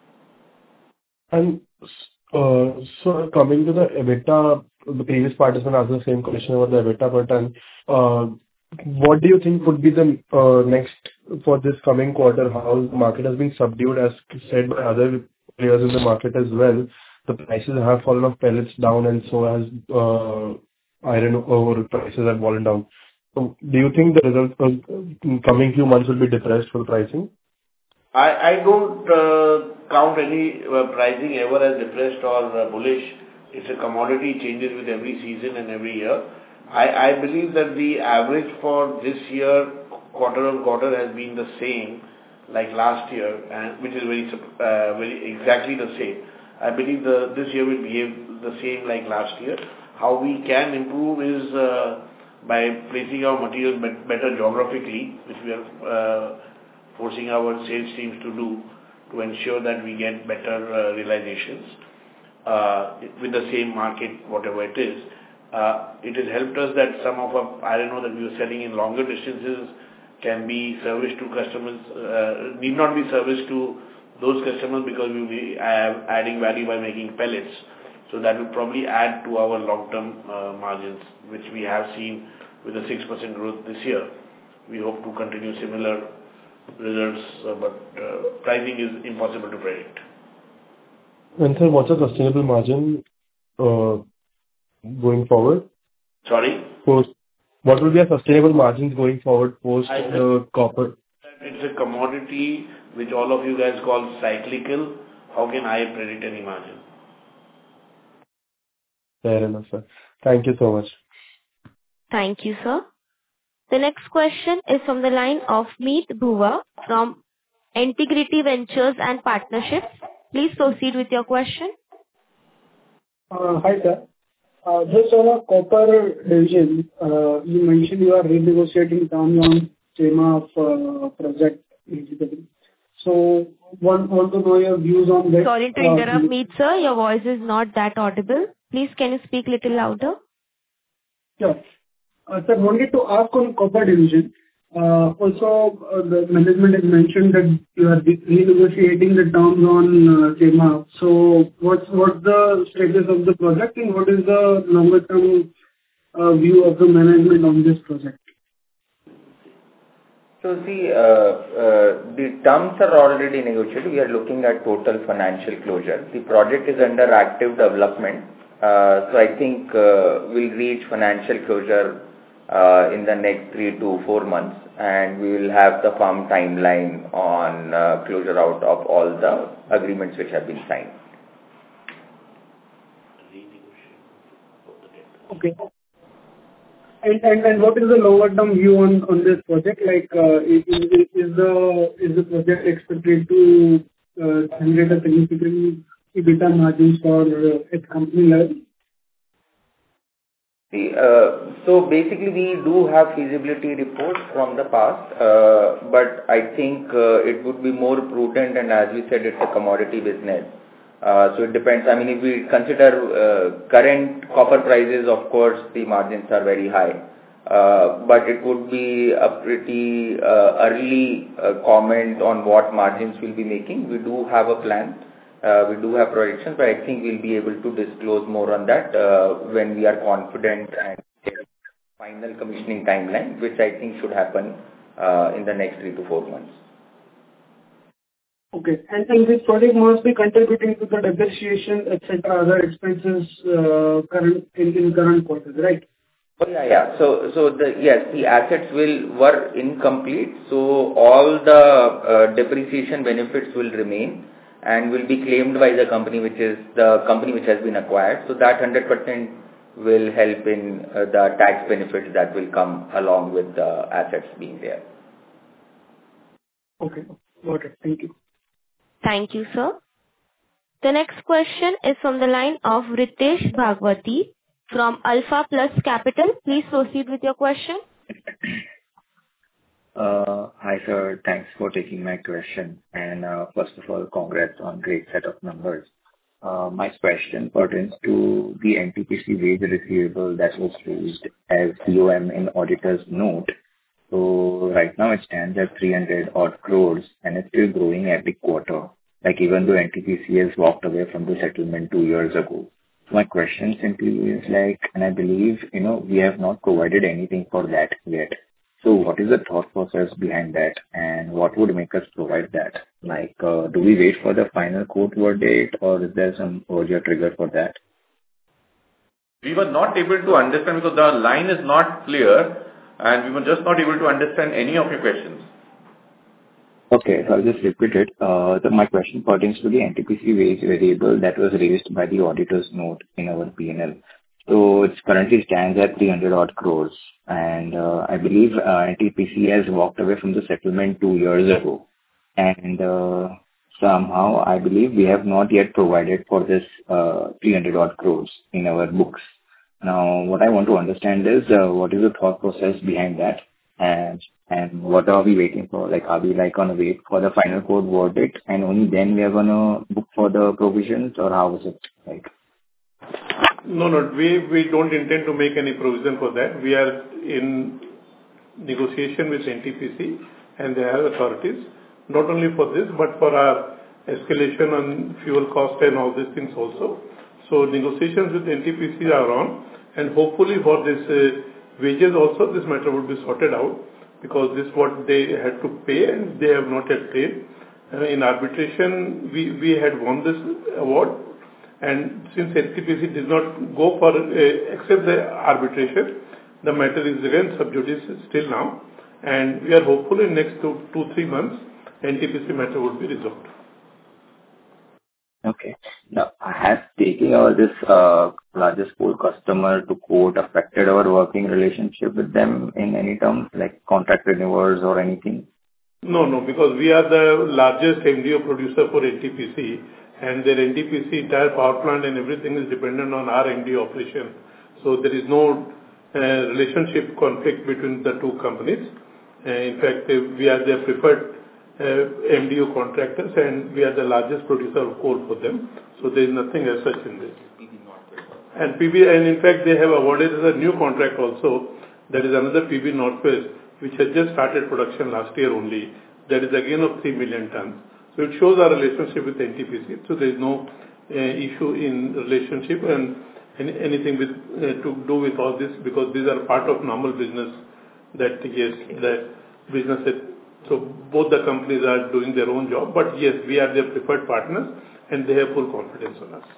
there. And uh, so coming to the EBITDA, the previous participant asked the same question about the EBITDA per ton. Uh, what do you think would be the uh, next for this coming quarter? How the market has been subdued, as said by other players in the market as well. The prices have fallen off pellets down, and so has uh, iron ore prices have fallen down. So do you think the results of coming few months will be depressed for the pricing? I, I don't uh, count any uh, pricing ever as depressed or uh, bullish. It's a commodity, changes with every season and every year. I, I believe that the average for this year, quarter on quarter, has been the same like last year, and which is very uh, very exactly the same. I believe the this year will behave the same like last year. How we can improve is uh, by placing our material better geographically, which we are uh, forcing our sales teams to do to ensure that we get better uh, realizations uh, with the same market, whatever it is. Uh, it has helped us that some of our iron ore that we were selling in longer distances can be serviced to customers, uh, need not be serviced to those customers because we will be adding value by making pellets. So that will probably add to our long-term uh, margins, which we have seen with a six percent growth this year. We hope to continue similar results, uh, but uh, pricing is impossible to predict. And sir, what's a sustainable margin uh, going forward? Sorry? Post, what will be a sustainable margins going forward post uh, copper? It's a commodity which all of you guys call cyclical. How can I predict any margin? Fair enough, sir. Thank you so much. Thank you, sir. The next question is from the line of Meet Bhuva from Integrity Ventures and Partnerships. Please proceed with your question. Uh, hi, sir. Uh, just on a copper division, uh, you mentioned you are renegotiating terms on SEMA uh, project. So, want, want to know your views on that. Sorry to interrupt, uh, Meet, sir. Your voice is not that audible. Please, can you speak a little louder? Sure. Uh, sir, wanted to ask on copper division. Uh, also, uh, the management has mentioned that you are renegotiating the terms on uh, SEMA. So, what's what's the status of the project and what is the longer term uh, view of the management on this project? So see, uh, uh, the terms are already negotiated. We are looking at total financial closure. The project is under active development. Uh, so I think uh, we'll reach financial closure uh, in the next three to four months, and we will have the firm timeline on uh, closure out of all the agreements which have been signed. Okay. And, and, and what is the longer term view on, on this project? Like, uh, is, is, is the is the project expected to uh, generate a significant EBITDA margins for uh, its company level? See, uh, so basically we do have feasibility reports from the past, uh, but I think uh, it would be more prudent, and as we said, it's a commodity business. Uh, so it depends. I mean, if we consider uh, current copper prices, of course, the margins are very high. Uh, but it would be a pretty uh, early uh, comment on what margins we'll be making. We do have a plan. Uh, we do have projections, but I think we'll be able to disclose more on that uh, when we are confident and final commissioning timeline, which I think should happen uh, in the next three to four months. Okay. And, and this project must be contributing to the depreciation, et cetera, other expenses uh, current in, in current quarters, right? Oh, yeah, yeah. So, so the yes, the assets will were incomplete. So all the uh, depreciation benefits will remain and will be claimed by the company, which is the company which has been acquired. So that one hundred percent will help in uh, the tax benefits that will come along with the assets being there. Okay. Got it. Thank you. Thank you, sir. The next question is from the line of Ritesh Bhagwati from Alpha Plus Capital. Please proceed with your question. Uh, Hi, sir. Thanks for taking my question. And uh, first of all, congrats on great set of numbers. Uh, My question pertains to the N T P C wage receivable that was raised as C O M in auditor's note. So right now it stands at three hundred odd crores and it's still growing every quarter. Like even though N T P C has walked away from the settlement two years ago. My question simply is like, and I believe, you know, we have not provided anything for that yet. So what is the thought process behind that and what would make us provide that? Like, uh, do we wait for the final court verdict or is there some earlier trigger for that? We were not able to understand because the line is not clear and we were just not able to understand any of your questions. Okay, so I'll just repeat it. Uh, the, my question pertains to the N T P C wage variable that was raised by the auditor's note in our P and L. So it currently stands at three hundred odd crores. And uh, I believe uh, N T P C has walked away from the settlement two years ago. And uh, somehow I believe we have not yet provided for this uh, three hundred odd crores in our books. Now, what I want to understand is uh, what is the thought process behind that? And and what are we waiting for? Like, are we like gonna wait for the final court verdict and only then we are gonna book for the provisions, or how is it like? No, no, we we don't intend to make any provision for that. We are in negotiation with N T P C and their authorities, not only for this, but for our escalation on fuel cost and all these things also. So negotiations with N T P C are on, and hopefully for this uh, wages also, this matter would be sorted out, because this is what they had to pay and they have not yet paid. Uh, in arbitration, we, we had won this award, and since N T P C did not go for, uh, accept the arbitration, the matter is again sub judice still now, and we are hopeful in next two, two, three months, N T P C matter would be resolved. Okay. Now, has taking our this uh, largest coal customer to court affected our working relationship with them in any terms, like contract renewals or anything? No, no, because we are the largest M D O producer for N T P C, and their N T P C entire power plant and everything is dependent on our M D O operation. So there is no uh, relationship conflict between the two companies. Uh, in fact, uh, we are their preferred uh, M D O contractors, and we are the largest producer of coal for them. So there is nothing as such in this. And P B, and in fact, they have awarded us a new contract also. That is another P B Northwest, which has just started production last year only. That is again of three million tons. So it shows our relationship with N T P C. So there is no uh, issue in relationship and any, anything with uh, to do with all this, because these are part of normal business. That yes, that business. That, so both the companies are doing their own job, but yes, we are their preferred partners, and they have full confidence on us.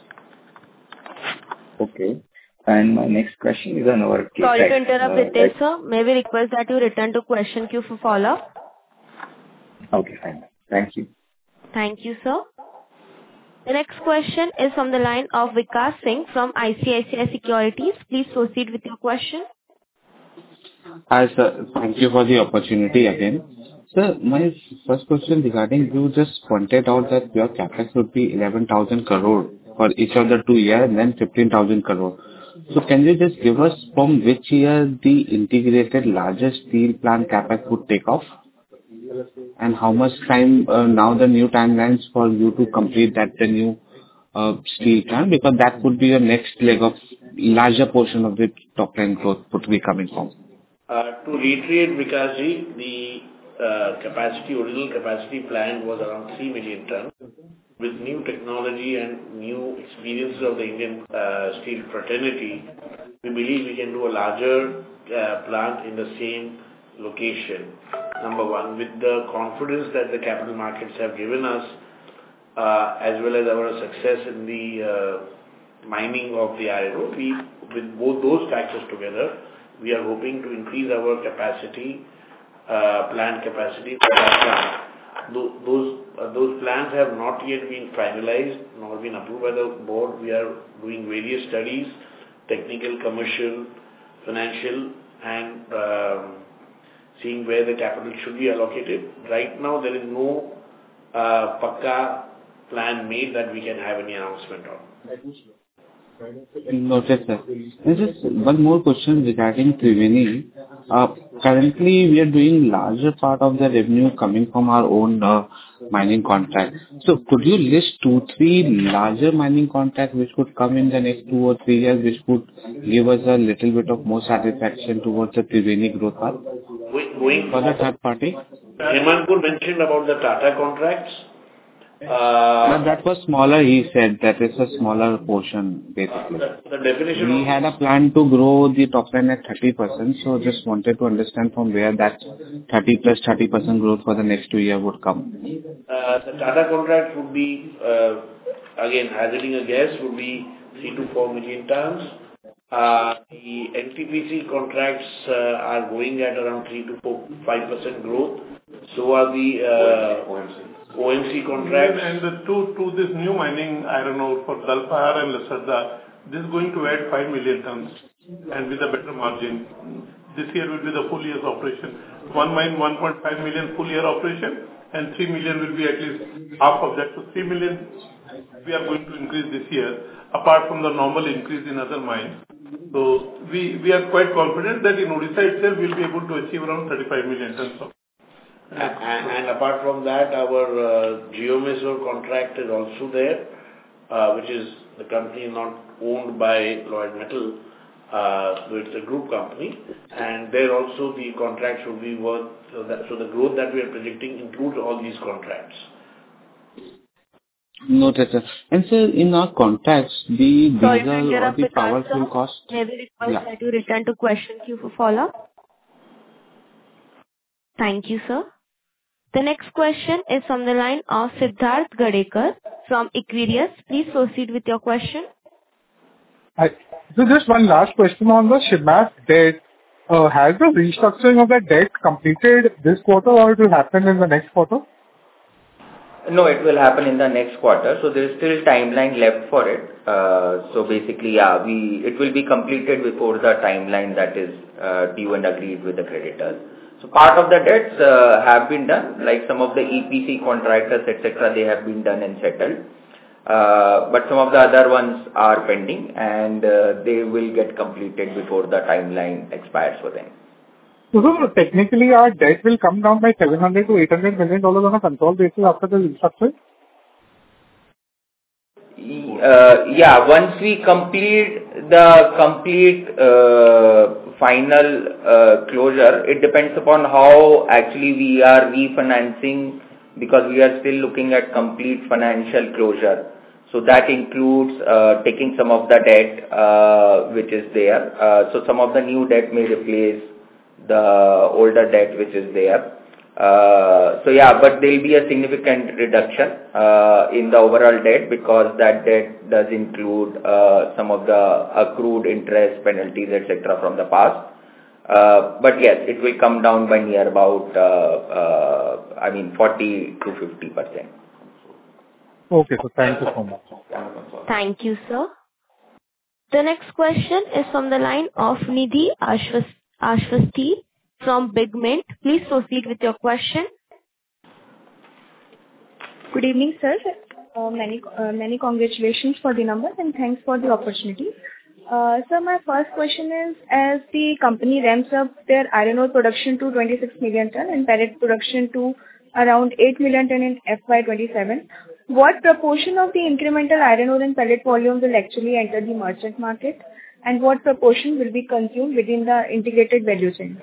Okay. And my next question is on our capex. Sorry to interrupt, uh, Ritesh, like- sir. May we request that you return to question queue for follow-up? Okay, fine. Thank you. Thank you, sir. The next question is from the line of Vikas Singh from I C I C I Securities. Please proceed with your question. Hi, sir. Thank you for the opportunity again. Sir, my first question regarding, you just pointed out that your CapEx would be eleven thousand crore for each of the two years and then fifteen thousand crore. So can you just give us from which year the integrated largest steel plant CapEx would take off? And how much time, uh, now the new timelines for you to complete that, the new uh, steel plant, because that would be your next leg of larger portion of the top line growth would be coming from. Uh, to reiterate, Vikasji, the uh, capacity, original capacity planned was around three million tons. With new technology and new experiences of the Indian uh, steel fraternity, we believe we can do a larger uh, plant in the same location. Number one, with the confidence that the capital markets have given us, uh, as well as our success in the uh, mining of the iron ore, we, with both those factors together, we are hoping to increase our capacity, uh, plant capacity for that plant. Those, those, uh, those plans have not yet been finalized nor been approved by the board. We are doing various studies technical, commercial, financial, and um, seeing where the capital should be allocated. Right now, there is no uh, pakka plan made that we can have any announcement on. Noted, sir. There's just one more question regarding Triveni. Uh, Currently, we are doing larger part of the revenue coming from our own uh, mining contract. So could you list two, three larger mining contracts which could come in the next two or three years, which could give us a little bit of more satisfaction towards the Triveni growth path Going for the third party? Hemanpur mentioned about the Tata contracts. Uh, that was smaller, he said. That is a smaller portion, basically. The, the definition We of had a plan to grow the top line at thirty percent, so just wanted to understand from where that thirty plus thirty percent growth for the next two years would come. Uh, the Tata contract would be, uh, again, hazarding a guess, would be three to four million tons. Uh, the N T P C contracts uh, are going at around three to four, five percent growth. So are the uh, O M C. O M C contracts. And the to, to this new mining iron ore for Dalpahar and Lasarda, this is going to add five million tons and with a better margin. This year will be the full year's operation. One mine, one point five million full year operation, and three million will be at least half of that. So three million we are going to increase this year, apart from the normal increase in other mines. So we, we are quite confident that in Odisha itself we will be able to achieve around thirty-five million tons of. And, and apart from that, our uh, Geomysore contract is also there, uh, which is the company not owned by Lloyd Metal, uh, so it's a group company, and there also the contract should be worth, so, that, so the growth that we are projecting includes all these contracts. Noted, sir. And sir, in our contracts, the Sorry to diesel or interrupt the with power answer. fuel cost? May we request Yeah. that you return to question queue for follow-up? Thank you, sir. The next question is from the line of Siddharth Gadekar from Equirus. Please proceed with your question. Hi. So just one last question on the Shimac debt. Uh, has the restructuring of that debt completed this quarter, or it will happen in the next quarter? No, it will happen in the next quarter. So there is still timeline left for it. Uh, so basically, yeah, we it will be completed before the timeline that is uh, due and agreed with the creditors. So part of the debts uh, have been done, like some of the E P C contractors, et cetera. They have been done and settled. Uh, but some of the other ones are pending, and uh, they will get completed before the timeline expires for them. So, so technically, our debt will come down by seven hundred to eight hundred million dollars on a consolidated basis after the restructuring? Uh, yeah, once we complete the complete uh, final uh, closure, it depends upon how actually we are refinancing, because we are still looking at complete financial closure. So that includes uh, taking some of the debt uh, which is there. Uh, so some of the new debt may replace the older debt which is there. Uh, so yeah, but there will be a significant reduction uh, in the overall debt, because that debt does include uh, some of the accrued interest, penalties, et cetera from the past. Uh, but yes, it will come down by near about, uh, uh, I mean, forty to fifty percent. Okay, so thank you so much. Thank you, sir. The next question is from the line of Nidhi Ashwas- Ashwasti from Big Mint. Please proceed with your question. Good evening, sir. Uh, many uh, many congratulations for the numbers and thanks for the opportunity. Uh, sir, my first question is, as the company ramps up their iron ore production to twenty-six million ton and pellet production to around eight million ton in F Y twenty-seven, what proportion of the incremental iron ore and pellet volume will actually enter the merchant market, and what proportion will be consumed within the integrated value chain?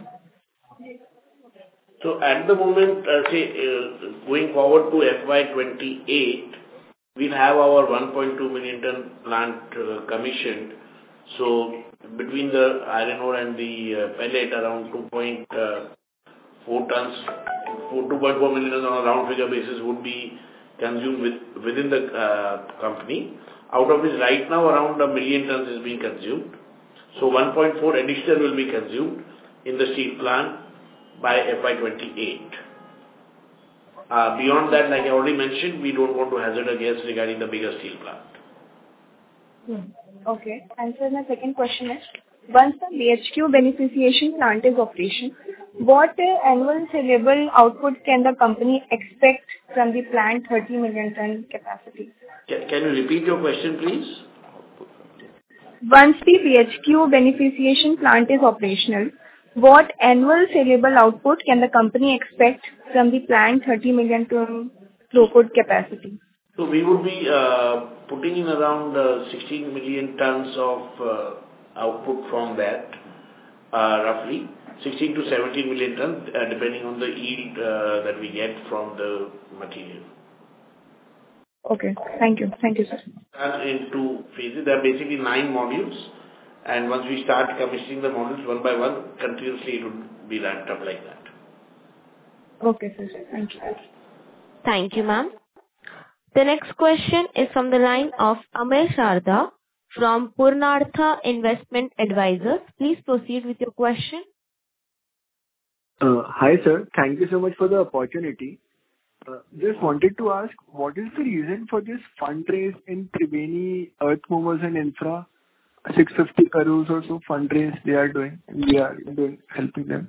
So at the moment, uh, say, uh, going forward to F Y twenty-eight, we'll have our one point two million ton plant uh, commissioned. So between the iron ore and the uh, pellet, around two point four tons, two point four million tons on a round figure basis would be consumed with, within the uh, company. Out of which right now around a million tons is being consumed. So one point four additional will be consumed in the steel plant by F Y twenty-eight. Uh, beyond that, like I already mentioned, we don't want to hazard a guess regarding the bigger steel plant. Okay. And sir, my second question is, once the B H Q beneficiation plant is operational, what uh, annual saleable output can the company expect from the plant thirty million ton capacity? Can, can you repeat your question, please? Once the B H Q beneficiation plant is operational, what annual saleable output can the company expect from the plant thirty million ton throughput capacity? So we would be uh, putting in around uh, sixteen million tons of uh, output from that, uh, roughly sixteen to seventeen million tons, uh, depending on the yield uh, that we get from the material. Okay. Thank you. Thank you, sir. And in two phases, there are basically nine modules, and once we start commissioning the modules one by one, continuously it would be ramped up like that. Okay, sir. Thank you. Thank you, ma'am. The next question is from the line of Amay Sharda from Purnartha Investment Advisors. Please proceed with your question. Uh, hi, sir. Thank you so much for the opportunity. Uh, just wanted to ask, what is the reason for this fundraise in Triveni Earth Movers and Infra? six hundred fifty crores or so fundraise they are doing, and we are doing, helping them.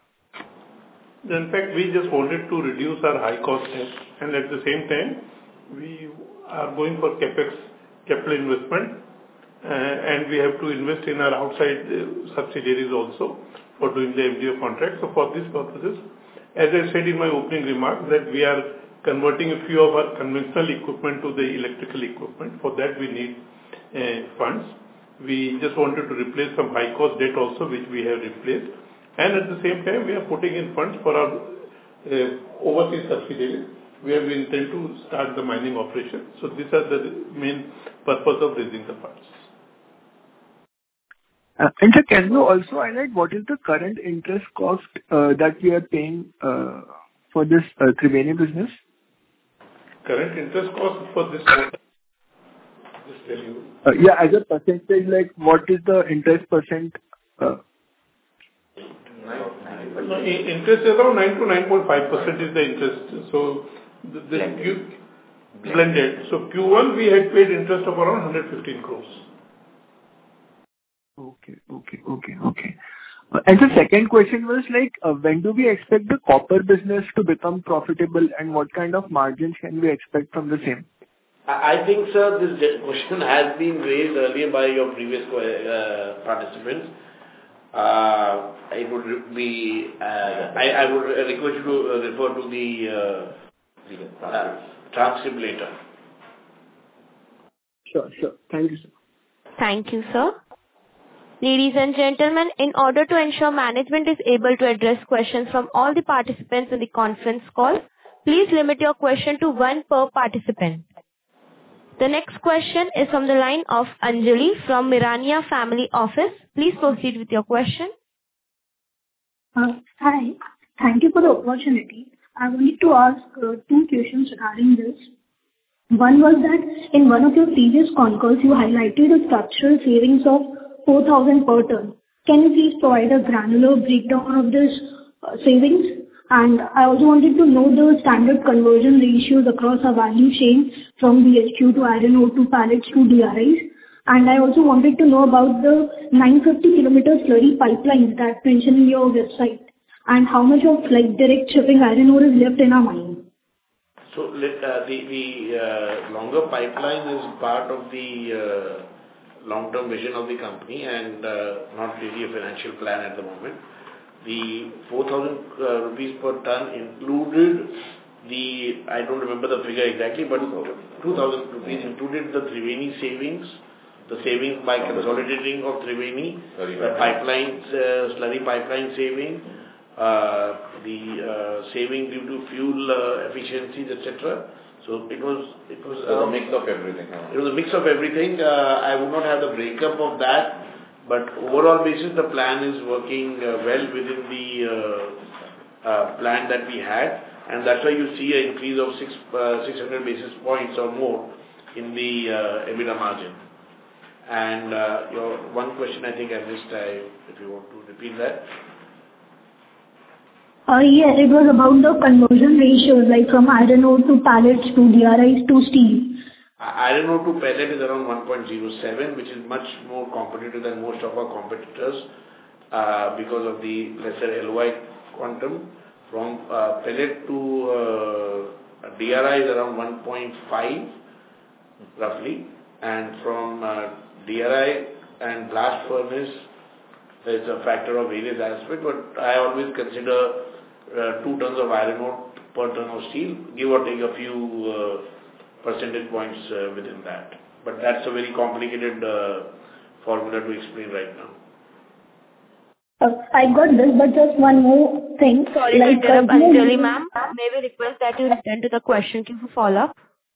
In fact, we just wanted to reduce our high cost debt, and at the same time, we are going for capex, capital investment, uh, and we have to invest in our outside uh, subsidiaries also for doing the M D O contract. So for these purposes, as I said in my opening remarks, that we are converting a few of our conventional equipment to the electrical equipment. For that, we need uh, funds. We just wanted to replace some high cost debt also, which we have replaced. And at the same time, we are putting in funds for our uh, overseas subsidiaries, where we intend to start the mining operation. So these are the main purpose of raising the funds. Uh, and sir, can you also highlight what is the current interest cost uh, that we are paying uh, for this uh, Triveni business? Current interest cost for this quarter? Just tell you. Uh, yeah, as a percentage, like what is the interest percent? Uh, No, interest is around nine to nine point five percent is the interest. So the, the Q, blended. So Q one we had paid interest of around one hundred fifteen crores. Okay, okay, okay, okay. Uh, and the second question was like, uh, when do we expect the copper business to become profitable, and what kind of margins can we expect from the same? I think, sir, this question has been raised earlier by your previous uh, participants. Uh, it would be, uh, I, I would request you to uh, refer to the uh, uh, transcript later. Sure, sure. Thank you, sir. Thank you, sir. Ladies and gentlemen, in order to ensure management is able to address questions from all the participants in the conference call, please limit your question to one per participant. The next question is from the line of Anjali from Mirania Family Office. Please proceed with your question. Uh, hi. Thank you for the opportunity. I wanted to ask uh, two questions regarding this. One was that in one of your previous con calls, you highlighted a structural savings of four thousand per ton. Can you please provide a granular breakdown of this uh, savings? And I also wanted to know the standard conversion ratios across our value chain from B H Q to iron ore to pellets to D R Is. And I also wanted to know about the nine hundred fifty kilometer slurry pipelines that mentioned in your website, and how much of like direct shipping iron ore is left in our mine. So uh, the, the uh, longer pipeline is part of the uh, long-term vision of the company, and uh, not really a financial plan at the moment. The four thousand uh, rupees per ton included the, I don't remember the figure exactly, but two thousand rupees included the Triveni savings, the savings by consolidating of Triveni, the pipelines, uh, slurry pipeline saving, uh, the uh, saving due to fuel uh, efficiencies, et cetera. So it was it was uh, a mix of everything. Huh? It was a mix of everything. Uh, I would not have the breakup of that. But overall basis, the plan is working uh, well within the uh, uh, plan that we had, and that's why you see an increase of six, uh, six hundred basis points or more in the uh, EBITDA margin. And uh, your one question, I think I missed. I, if you want to repeat that. Uh, yes, it was about the conversion ratios, like from iron ore to pellets to D R Is to steel. Iron ore to pellet is around one point zero seven, which is much more competitive than most of our competitors uh, because of the lesser L Y quantum. From uh, pellet to uh, D R I is around one point five roughly, and from uh, D R I and blast furnace there is a factor of various aspects, but I always consider uh, two tons of iron ore per ton of steel, give or take a few uh, percentage points uh, within that. But that's a very complicated uh, formula to explain right now. Uh, I got this, but just one more thing. Sorry like, to interrupt, uh, you- Anjali ma'am. May we request that you return to the question queue for follow-up?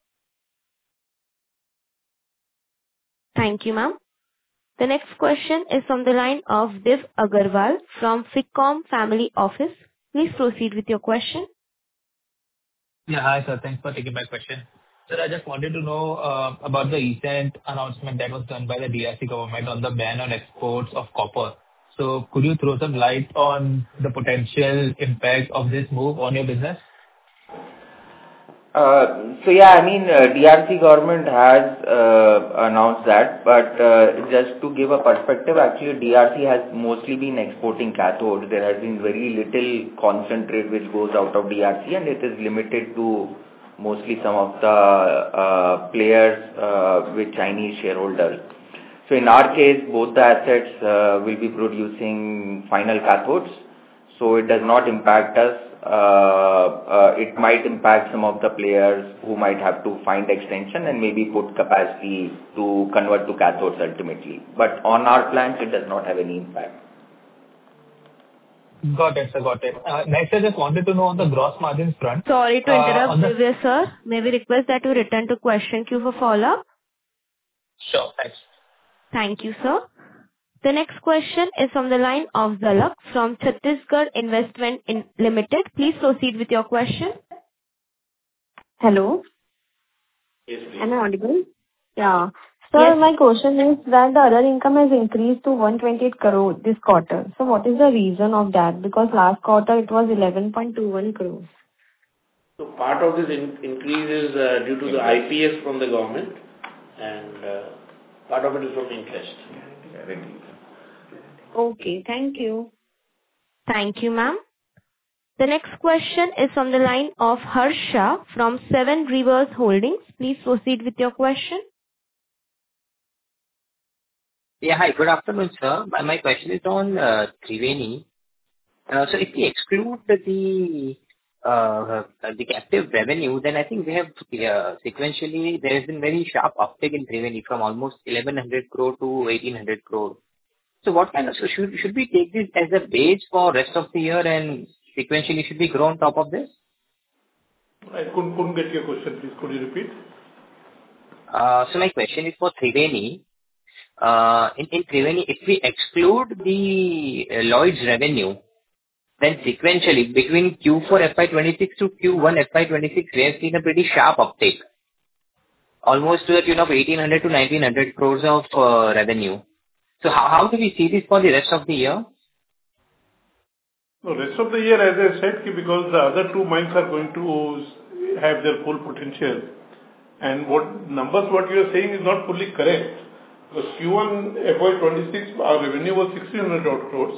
Thank you, ma'am. The next question is from the line of Div Agarwal from Ficom Family Office. Please proceed with your question. Yeah, hi, sir. Thanks for taking my question. Sir, I just wanted to know uh, about the recent announcement that was done by the D R C government on the ban on exports of copper. So could you throw some light on the potential impact of this move on your business? Uh, so yeah, I mean, uh, D R C government has uh, announced that, but uh, just to give a perspective, actually D R C has mostly been exporting cathodes. There has been very little concentrate which goes out of D R C, and it is limited to mostly some of the uh, players uh, with Chinese shareholders. So in our case, both the assets uh, will be producing final cathodes, so it does not impact us. Uh, uh, it might impact some of the players who might have to find extension and maybe put capacity to convert to cathodes ultimately. But on our plants, it does not have any impact. Got it, sir. Got it. Uh, next, I just wanted to know on the gross margins front. Sorry to Uh, interrupt, on the- Divya sir. May we request that you return to question queue for follow-up? Sure, thanks. Thank you, sir. The next question is from the line of Zalak from Chhattisgarh Investment in Limited. Please proceed with your question. Hello, Yes, please. am I audible? Yeah. Sir, Yes. my question is that the other income has increased to one hundred twenty-eight crore this quarter. So what is the reason of that? Because last quarter it was eleven point two one crores. So part of this in, increase is uh, due to the I P S from the government, and uh, part of it is from interest. Okay, thank you. Thank you, ma'am. The next question is from the line of Harsha from Seven Rivers Holdings. Please proceed with your question. Yeah, hi. Good afternoon, sir. My my question is on uh, Triveni. Uh, So if we exclude the uh, the captive revenue, then I think we have uh, sequentially, there has been very sharp uptick in Triveni from almost eleven hundred crore to eighteen hundred crore. So what kind of... So should should we take this as a base for rest of the year, and sequentially should we grow on top of this? I couldn't, couldn't get your question, please. Could you repeat? Uh, So my question is for Triveni. Uh, In in Triveni, if we exclude the uh, Lloyd's revenue, then sequentially between Q four F Y twenty-six to Q one F Y twenty-six, we have seen a pretty sharp uptake, almost to the tune of eighteen hundred to nineteen hundred crores of uh, revenue. So how how do we see this for the rest of the year? No, rest of the year, as I said, ki because the other two mines are going to have their full potential. And what numbers what you are saying is not fully correct. Because Q one F Y twenty-six, our revenue was sixteen hundred odd crores.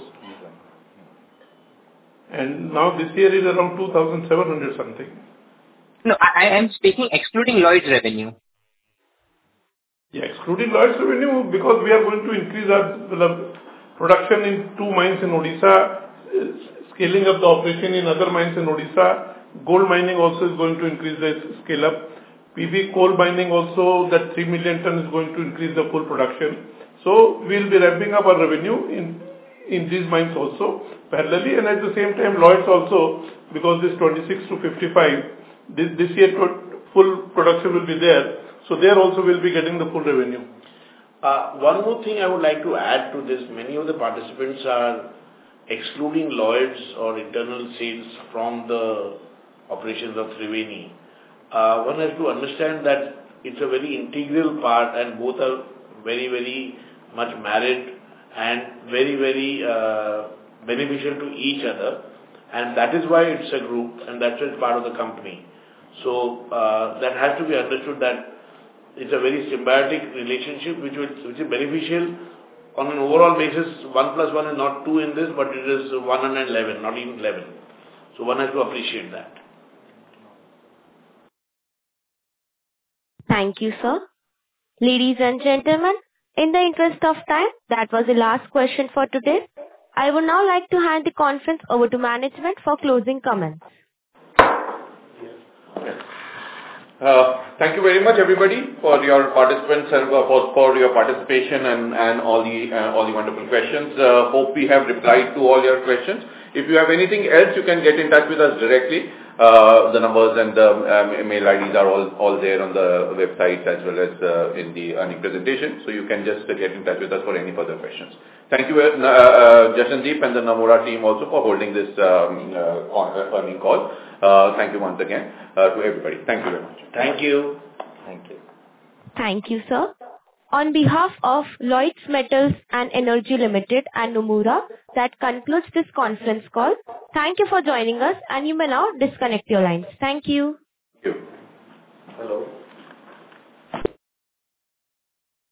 And now this year is around two thousand seven hundred something. No, I I am speaking excluding Lloyd's revenue. Yeah, excluding Lloyd's revenue, because we are going to increase our the production in two mines in Odisha, uh, scaling up the operation in other mines in Odisha. Gold mining also is going to increase the scale up. P B coal mining also, that three million ton is going to increase the full production. So we'll be ramping up our revenue in in these mines also parallelly, and at the same time Lloyd's also, because this twenty-six to fifty-five, this, this year full production will be there. So there also will be getting the full revenue. Uh, one more thing I would like to add to this. Many of the participants are excluding Lloyd's or internal sales from the operations of Triveni. Uh, one has to understand that it's a very integral part, and both are very, very much married and very, very uh, beneficial to each other. And that is why it's a group, and that's why it's part of the company. So uh, that has to be understood, that It's a very symbiotic relationship which, will, which is beneficial. On an overall basis, one plus one is not two in this, but it is one hundred eleven, not even eleven. So one has to appreciate that. Thank you, sir. Ladies and gentlemen, in the interest of time, that was the last question for today. I would now like to hand the conference over to management for closing comments. Uh, thank you very much, everybody, for your participants and for, for your participation and, and all the uh, all the wonderful questions. Uh, hope we have replied to all your questions. If you have anything else, you can get in touch with us directly. Uh, the numbers and the um, mail I Ds are all, all there on the website as well as uh, in the earning presentation. So you can just uh, get in touch with us for any further questions. Thank you, uh, uh, Jashandeep and the Nomura team also for holding this um, uh, earning call. Uh, thank you once again uh, to everybody. Thank you very much. Thank you. Thank you. Thank you, sir. On behalf of Lloyds Metals and Energy Limited and Nomura, that concludes this conference call. Thank you for joining us, and you may now disconnect your lines. Thank you.